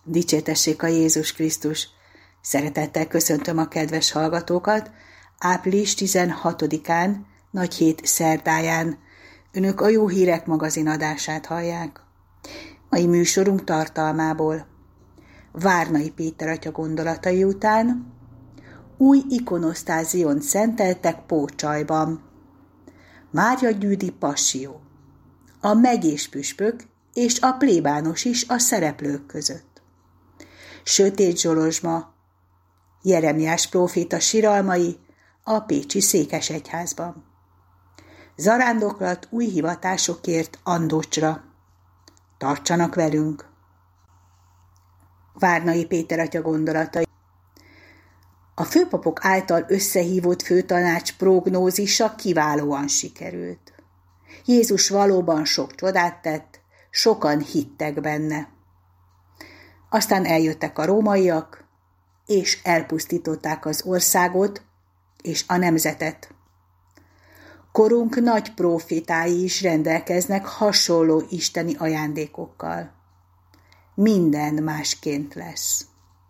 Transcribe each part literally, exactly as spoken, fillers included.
Dicsértessék a Jézus Krisztus! Szeretettel köszöntöm a kedves hallgatókat. április tizenhatodikán, Nagyhét szerdáján önök a Jó Hírek magazin adását hallják. Mai műsorunk tartalmából: Várnai Péter atya gondolatai után új ikonosztáziont szenteltek Pócsajban. Mária Gyüdi Passió, a megyés püspök és a plébános is a szereplők között. Sötét Zsolozsma, Jeremiás próféta siralmai a pécsi székesegyházban. Zarándoklat új hivatásokért Andocsra. Tartsanak velünk! Várnai Péter atya gondolatai. A főpapok által összehívott főtanács prognózisa kiválóan sikerült. Jézus valóban sok csodát tett, sokan hittek benne. Aztán eljöttek a rómaiak, és elpusztították az országot és a nemzetet. Korunk nagy prófétái is rendelkeznek hasonló isteni ajándékokkal. Minden másként lesz.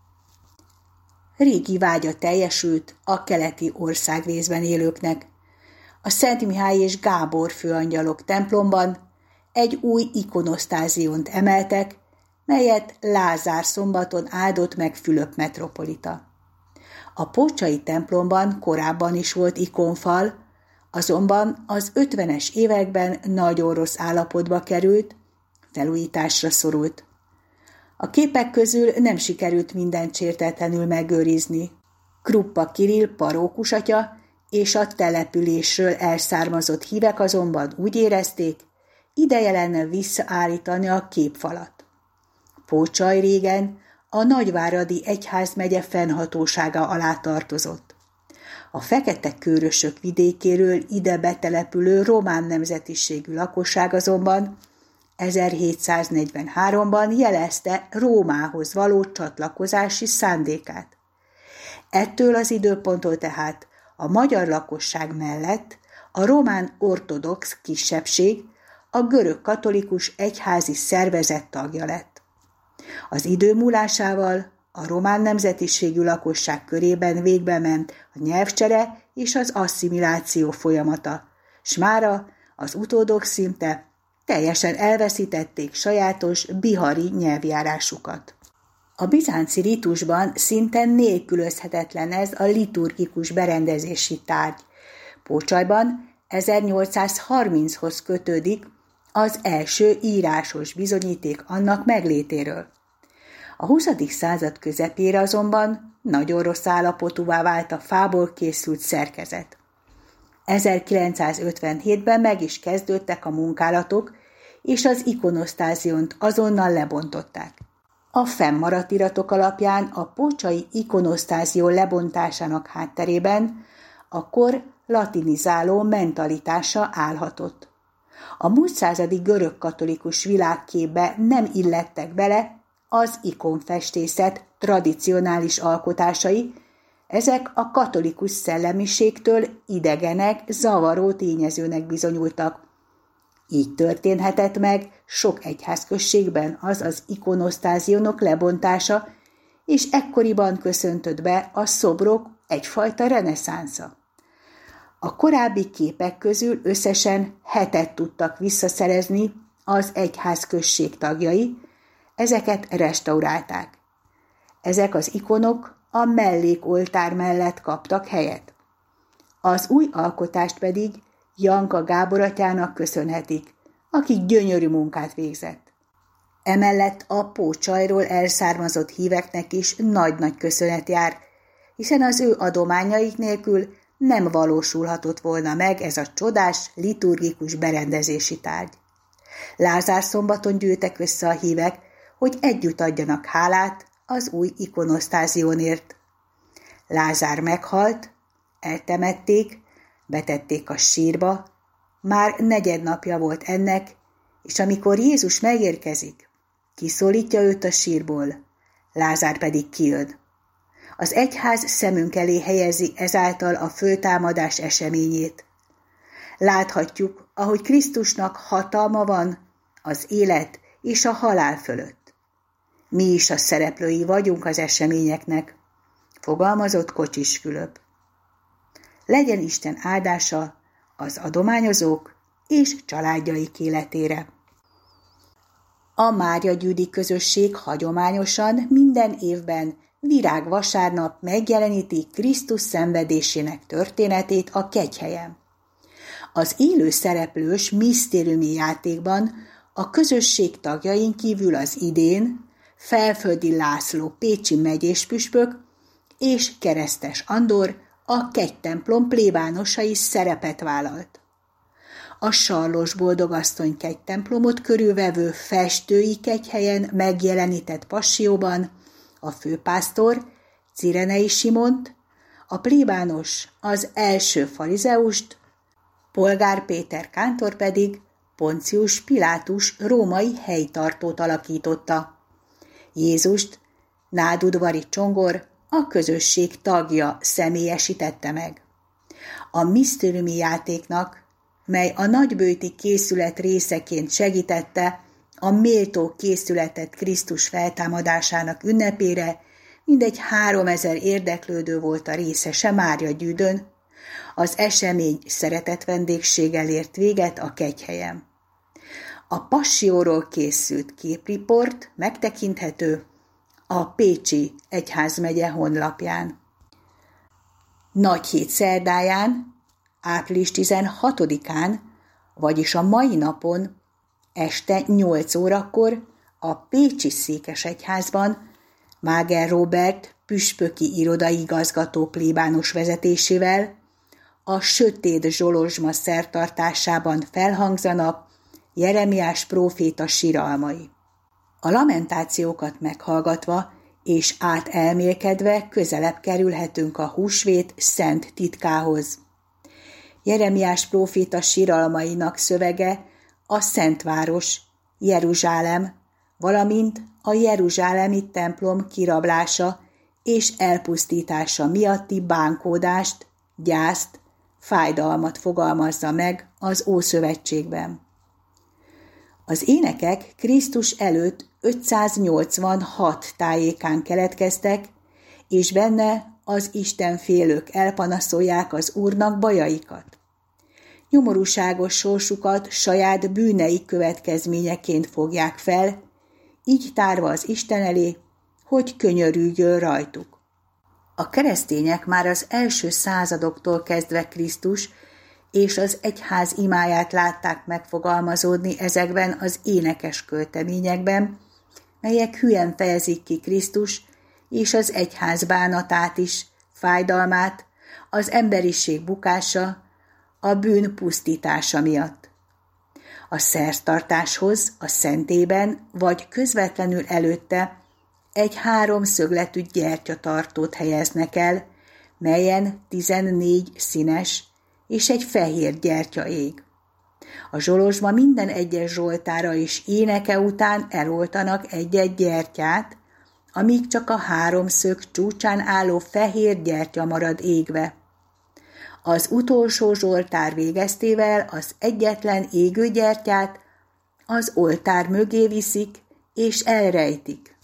Régi vágya teljesült a keleti országrészben élőknek. A Szent Mihály és Gábor főangyalok templomban egy új ikonosztáziont emeltek, melyet Lázár szombaton áldott meg Fülöp metropolita. A pócsai templomban korábban is volt ikonfal, azonban az ötvenes években nagyon rossz állapotba került, felújításra szorult. A képek közül nem sikerült mindent sértetlenül megőrizni. Kruppa Kirill parókusatya és a településről elszármazott hívek azonban úgy érezték, ideje lenne visszaállítani a képfalat. Pócsaj régen a Nagyváradi egyházmegye fennhatósága alá tartozott. A fekete kőrösök vidékéről ide betelepülő román nemzetiségű lakosság azonban ezerhétszáznegyvenháromban jelezte Rómához való csatlakozási szándékát. Ettől az időponttól tehát a magyar lakosság mellett a román ortodox kisebbség a görög katolikus egyházi szervezet tagja lett. Az idő múlásával a román nemzetiségű lakosság körében végbe ment a nyelvcsere és az asszimiláció folyamata, s mára az utódok szinte teljesen elveszítették sajátos bihari nyelvjárásukat. A bizánci ritusban szinte nélkülözhetetlen ez a liturgikus berendezési tárgy. Pócsajban ezernyolcszázharminchoz kötődik az első írásos bizonyíték annak meglétéről. A huszadik század közepére azonban nagyon rossz állapotúvá vált a fából készült szerkezet. ezerkilencszázötvenhétben meg is kezdődtek a munkálatok, és az ikonosztáziont azonnal lebontották. A fennmaradt iratok alapján a pócsai ikonosztázió lebontásának hátterében a kor latinizáló mentalitása állhatott. A múlt századi görög-katolikus világképbe nem illettek bele az ikonfestészet tradicionális alkotásai, ezek a katolikus szellemiségtől idegenek, zavaró tényezőnek bizonyultak. Így történhetett meg sok egyházközségben az az ikonosztázionok lebontása, és ekkoriban köszöntött be a szobrok egyfajta reneszánsza. A korábbi képek közül összesen hetet tudtak visszaszerezni az egyházközség tagjai, ezeket restaurálták. Ezek az ikonok a mellékoltár mellett kaptak helyet. Az új alkotást pedig Janka Gábor atyának köszönhetik, aki gyönyörű munkát végzett. Emellett a Pócsajról elszármazott híveknek is nagy-nagy köszönet jár, hiszen az ő adományaik nélkül nem valósulhatott volna meg ez a csodás liturgikus berendezési tárgy. Lázár szombaton gyűltek össze a hívek, hogy együtt adjanak hálát az új ikonosztáziónért. Lázár meghalt, eltemették, betették a sírba, már negyednapja volt ennek, és amikor Jézus megérkezik, kiszólítja őt a sírból, Lázár pedig kijön. Az egyház szemünk elé helyezi ezáltal a föltámadás eseményét. Láthatjuk, ahogy Krisztusnak hatalma van az élet és a halál fölött. Mi is a szereplői vagyunk az eseményeknek, fogalmazott Kocsis Fülöp. Legyen Isten áldása az adományozók és családjaik életére. A Máriagyűdi közösség hagyományosan minden évben virágvasárnap megjeleníti Krisztus szenvedésének történetét a Kegyhelyen. Az élő szereplős misztériumi játékban a közösség tagjain kívül az idén Felföldi László pécsi megyéspüspök és Keresztes Andor a kegytemplom plébánosa is szerepet vállalt. A Sarlós Boldogasszony kegytemplomot körülvevő festői Kegyhelyen megjelenített passzióban a főpásztor Cirenei Simont, a plébános az első farizeust, Polgár Péter kántor pedig Poncius Pilátus római helytartót alakította. Jézust nádudvari Csongor, a közösség tagja személyesítette meg. A misztériumi játéknak, mely a nagybőti készület részeként segítette a méltó készületet Krisztus feltámadásának ünnepére, mindegy háromezer érdeklődő volt a részese Máriagyűdön. Az esemény szeretett vendégséggel ért véget a Kegyhelyen. A passzióról készült képriport megtekinthető a Pécsi Egyházmegye honlapján. Nagyhét szerdáján, április tizenhatodikán, vagyis a mai napon, este nyolc órakor a Pécsi Székesegyházban Máger Róbert püspöki irodaigazgató plébános vezetésével a Sötét Zsolozsma szertartásában felhangzanak Jeremiás próféta siralmai. A lamentációkat meghallgatva és átelmélkedve közelebb kerülhetünk a húsvét szent titkához. Jeremiás próféta siralmainak szövege a Szentváros, Jeruzsálem, valamint a jeruzsálemi templom kirablása és elpusztítása miatti bánkódást, gyászt, fájdalmat fogalmazza meg az Ószövetségben. Az énekek Krisztus előtt ötszáznyolcvanhat tájékán keletkeztek, és benne az istenfélők elpanaszolják az Úrnak bajaikat. Nyomorúságos sorsukat saját bűneik következményeként fogják fel, így tárva az Isten elé, hogy könyörüljön rajtuk. A keresztények már az első századoktól kezdve Krisztus és az egyház imáját látták megfogalmazódni ezekben az énekes költeményekben, melyek hülyen fejezik ki Krisztus és az egyház bánatát is, fájdalmát, az emberiség bukása, a bűn pusztítása miatt. A szertartáshoz a szentében vagy közvetlenül előtte egy háromszögletű gyertyatartót helyeznek el, melyen tizennégy színes és egy fehér gyertya ég. A Zsolozsma minden egyes zsoltára és éneke után eloltanak egy-egy gyertyát, amíg csak a háromszög csúcsán álló fehér gyertya marad égve. Az utolsó zsoltár végeztével az egyetlen égő gyertyát az oltár mögé viszik és elrejtik.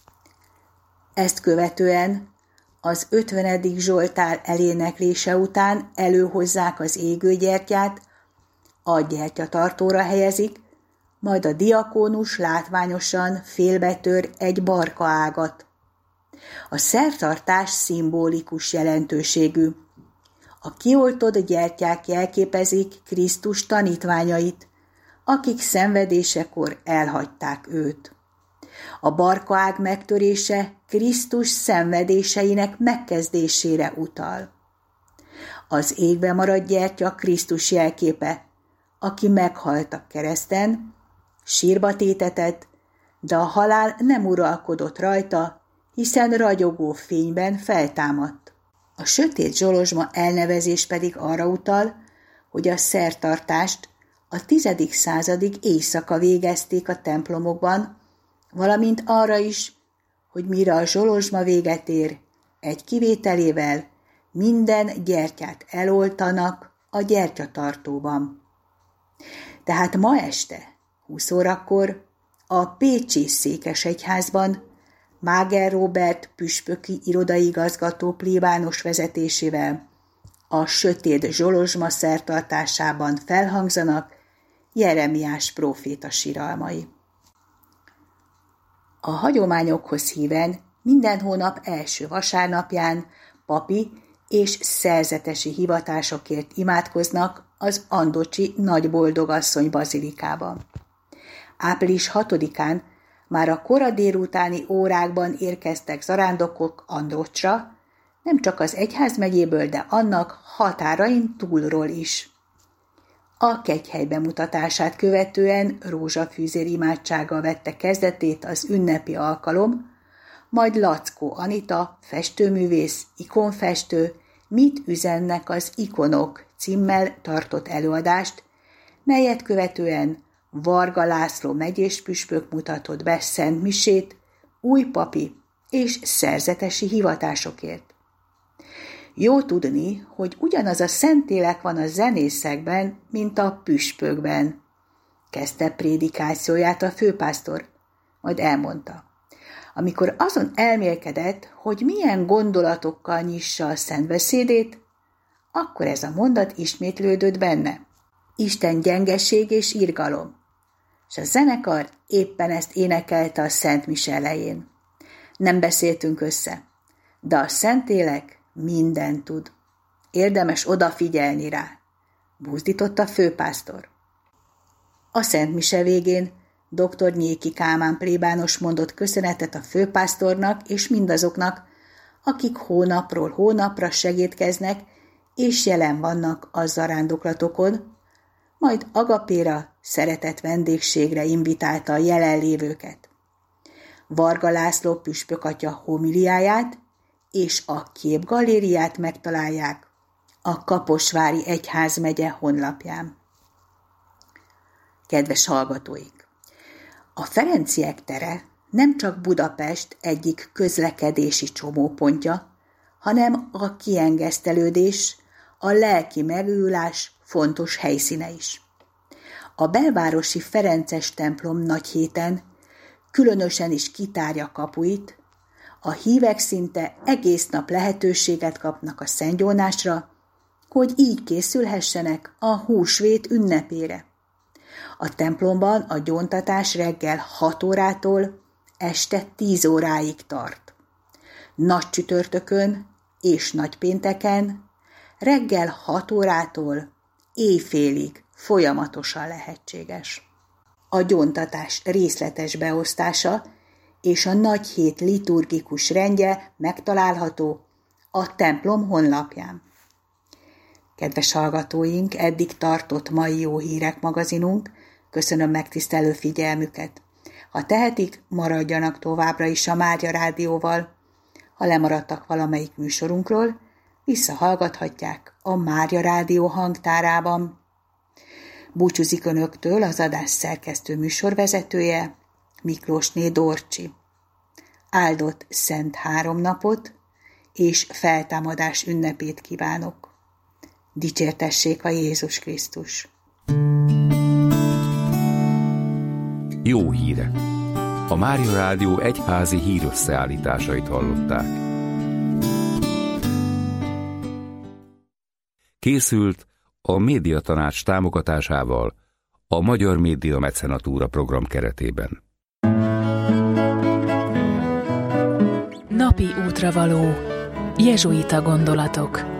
Ezt követően az ötvenedik zsoltár eléneklése után előhozzák az égő gyertyát, a gyertyatartóra helyezik, majd a diakónus látványosan félbetör egy barkaágat. A szertartás szimbolikus jelentőségű. A kioltott gyertyák jelképezik Krisztus tanítványait, akik szenvedésekor elhagyták őt. A barkaág megtörése Krisztus szenvedéseinek megkezdésére utal. Az égbe maradt gyertya Krisztus jelképe, aki meghalt a kereszten, sírba tétetett, de a halál nem uralkodott rajta, hiszen ragyogó fényben feltámadt. A Sötét Zsolozsma elnevezés pedig arra utal, hogy a szertartást a tizedik századig éjszaka végezték a templomokban, valamint arra is, hogy mire a Zsolozsma véget ér, egy kivételével minden gyertyát eloltanak a gyertyatartóban. Tehát ma este, húsz órakor a Pécsi Székesegyházban Máger Róbert püspöki irodaigazgató plébános vezetésével a sötét Zsolozsma szertartásában felhangzanak Jeremiás próféta siralmai. A hagyományokhoz híven minden hónap első vasárnapján papi és szerzetesi hivatásokért imádkoznak az andocsi Nagyboldogasszony bazilikában. április hatodikán már a kora délutáni órákban érkeztek zarándokok Androcsra, nem csak az egyházmegyéből, de annak határain túlról is. A kegyhely bemutatását követően rózsafűzér imádsággal vette kezdetét az ünnepi alkalom, majd Lackó Anita, festőművész, ikonfestő, Mit üzennek az ikonok címmel tartott előadást, melyet követően Varga László megyéspüspök mutatott be szent misét új papi és szerzetesi hivatásokért. Jó tudni, hogy ugyanaz a szentélek van a zenészekben, mint a püspökben, kezdte prédikációját a főpásztor, majd elmondta. Amikor azon elmélkedett, hogy milyen gondolatokkal nyissa a szentbeszédét, akkor ez a mondat ismétlődött benne. Isten gyengeség és irgalom. És a zenekar éppen ezt énekelte a Szent Mise elején. Nem beszéltünk össze, de a Szentlélek mindent tud. Érdemes odafigyelni rá, buzdított a főpásztor. A Szent Mise végén dr. Nyéki Kálmán plébános mondott köszönetet a főpásztornak és mindazoknak, akik hónapról hónapra segédkeznek és jelen vannak a zarándoklatokon, majd agapéra, szeretett vendégségre invitálta a jelenlévőket. Varga László püspök atya homiliáját és a képgalériát megtalálják a Kaposvári Egyházmegye honlapján. Kedves hallgatóink! A Ferenciek tere nem csak Budapest egyik közlekedési csomópontja, hanem a kiengesztelődés, a lelki megújulás fontos helyszíne is. A belvárosi Ferences templom nagyhéten különösen is kitárja kapuit, a hívek szinte egész nap lehetőséget kapnak a szentgyónásra, hogy így készülhessenek a húsvét ünnepére. A templomban a gyóntatás reggel hat órától este tíz óráig tart. Nagy csütörtökön és nagypénteken reggel hat órától éjfélig folyamatosan lehetséges. A gyóntatás részletes beosztása és a nagy hét liturgikus rendje megtalálható a templom honlapján. Kedves hallgatóink, eddig tartott mai Jó Hírek magazinunk, köszönöm megtisztelő figyelmüket. Ha tehetik, maradjanak továbbra is a Mária Rádióval. Ha lemaradtak valamelyik műsorunkról, visszahallgathatják a Mária Rádió hangtárában. Búcsúzik önöktől az adás szerkesztő műsorvezetője, Miklósné Dorcsi. Áldott szent háromnapot és feltámadás ünnepét kívánok. Dicsértessék a Jézus Krisztus! Jó hírek! A Mária Rádió egyházi hírösszeállításait hallották. Készült a Médiatanács támogatásával a Magyar Média Mecenatúra program keretében. Napi útravaló. Jezsuita gondolatok.